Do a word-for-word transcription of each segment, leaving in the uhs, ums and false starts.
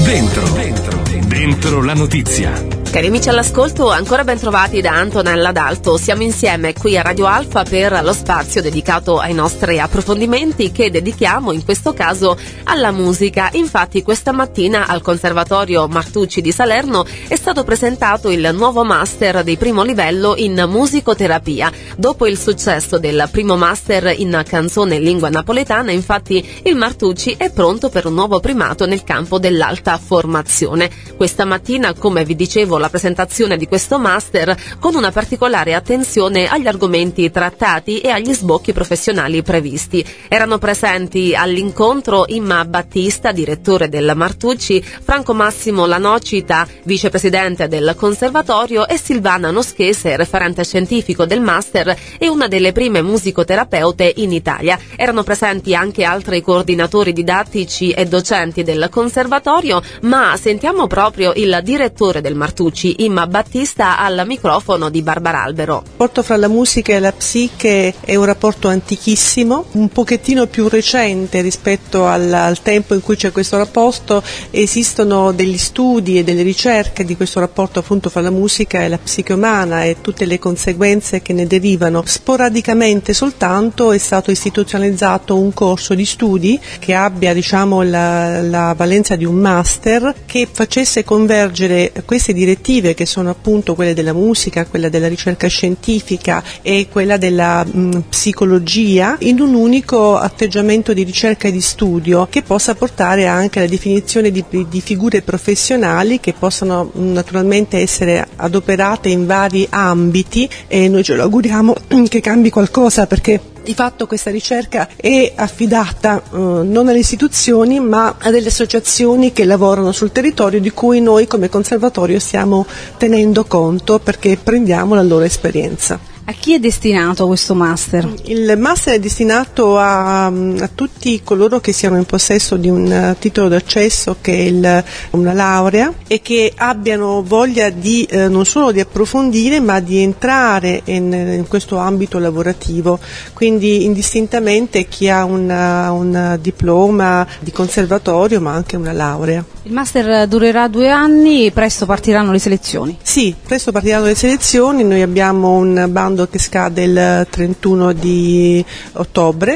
Dentro, dentro, dentro la notizia. Cari amici all'ascolto, ancora ben trovati da Antonella D'Alto. Siamo insieme qui a Radio Alfa per lo spazio dedicato ai nostri approfondimenti che dedichiamo in questo caso alla musica. Infatti questa mattina al Conservatorio Martucci di Salerno è stato presentato il nuovo master di primo livello in musicoterapia. Dopo il successo del primo master in canzone in lingua napoletana, infatti il Martucci è pronto per un nuovo primato nel campo dell'alta formazione. Questa mattina, come vi dicevo, la presentazione di questo master con una particolare attenzione agli argomenti trattati e agli sbocchi professionali previsti. Erano presenti all'incontro Imma Battista, direttore del Martucci, Franco Massimo Lanocita, vicepresidente del Conservatorio, e Silvana Noschese, referente scientifico del master e una delle prime musicoterapeute in Italia. Erano presenti anche altri coordinatori didattici e docenti del Conservatorio, ma sentiamo proprio il direttore del Martucci, Imma Battista, al microfono di Barbara Albero. Il rapporto fra la musica e la psiche è un rapporto antichissimo, un pochettino più recente rispetto al, al tempo in cui c'è questo rapporto. Esistono degli studi e delle ricerche di questo rapporto appunto fra la musica e la psiche umana e tutte le conseguenze che ne derivano. Sporadicamente soltanto è stato istituzionalizzato un corso di studi che abbia, diciamo, la, la valenza di un master, che facesse convergere queste direttive, che sono appunto quelle della musica, quella della ricerca scientifica e quella della mh, psicologia, in un unico atteggiamento di ricerca e di studio, che possa portare anche alla definizione di, di figure professionali che possano mh, naturalmente essere adoperate in vari ambiti, e noi ce lo auguriamo che cambi qualcosa, perché di fatto questa ricerca è affidata eh, non alle istituzioni ma a delle associazioni che lavorano sul territorio, di cui noi come conservatorio stiamo tenendo conto perché prendiamo la loro esperienza. A chi è destinato questo master? Il master è destinato a, a tutti coloro che siano in possesso di un titolo d'accesso, che è il, una laurea, e che abbiano voglia di eh, non solo di approfondire ma di entrare in, in questo ambito lavorativo, quindi indistintamente chi ha una, un diploma di conservatorio ma anche una laurea. Il master durerà due anni e presto partiranno le selezioni? Sì, presto partiranno le selezioni. Noi abbiamo un bando che scade il trentuno di ottobre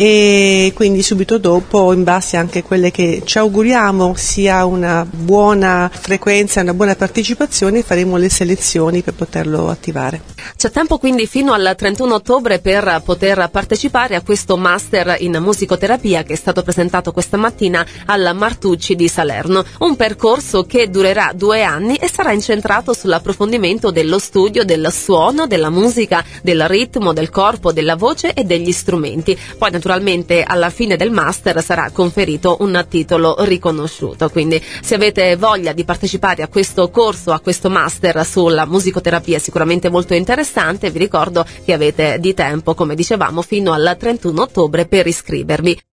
e quindi subito dopo, in base anche a quelle che ci auguriamo sia una buona frequenza, una buona partecipazione, faremo le selezioni per poterlo attivare. C'è tempo quindi fino al trentuno ottobre per poter partecipare a questo master in musicoterapia che è stato presentato questa mattina al Martucci di Salerno, un percorso che durerà due anni e sarà incentrato sull'approfondimento dello studio del suono, della musica, del ritmo, del corpo, della voce e degli strumenti. Poi naturalmente alla fine del master sarà conferito un titolo riconosciuto, quindi se avete voglia di partecipare a questo corso, a questo master sulla musicoterapia sicuramente molto interessante, vi ricordo che avete di tempo, come dicevamo, fino al trentuno ottobre per iscrivervi.